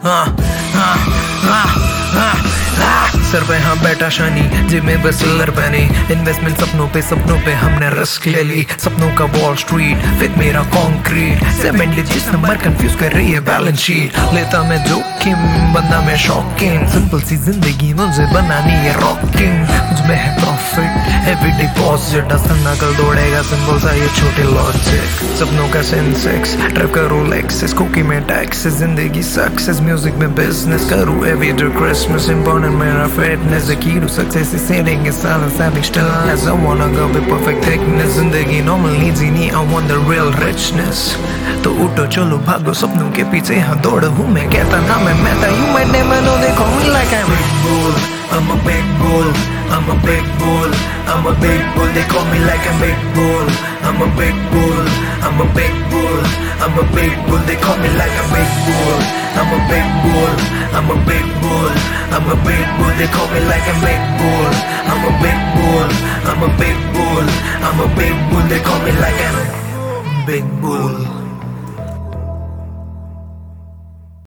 Sir पे हाँ बैठा शानी, जिम में बस सिल्वर पहनी। इन्वेस्टमेंट सपनों पे हमने रिस्क ले ली। सपनों का वॉल स्ट्रीट विद मेरा कंक्रीट। 7 डिजिट नंबर कंफ्यूज कर रही है बैलेंस शीट। लेता मैं जोखिम, बंदा मैं शॉकिंग। सिंपल सी जिंदगी मुझे बनानी है रॉकिंग। मुझ में है प्रॉफिट, हैवी डिपॉजिट। असल नकल दौड़ेगा सिंपल सा ये छोटे लॉजिक। सपनों का सेंसेक्स, ट्रिप करूँ लेक्सेस। कुकी में टैक्सेस, जिंदगी सक्सेस। म्यूजिक में बिजनेस करूँ एवरी डे क्रिसमस। इम्पोर्टेंट मेरा fitness, the key to success is sitting in silence, having stillness. I wanna go with perfect thickness. जिंदगी normal needs ही नहीं, I want the real richness. तो उठो चलो भागो सपनों के पीछे, हाँ दौड़ हूँ मैं, कहता ना मैं था। You might never know, they call me like I'm a big bull. I'm a big bull. I'm a big bull. I'm a big bull. They call me like I'm a big bull. I'm a big bull. I'm a big bull. I'm a big bull. They call me like I'm a big bull. I'm a big bull. I'm a big bull. I'm a big bull. They call me like I'm a big bull. I'm a big bull. I'm a big bull. I'm a big bull. They call me like I'm a big bull.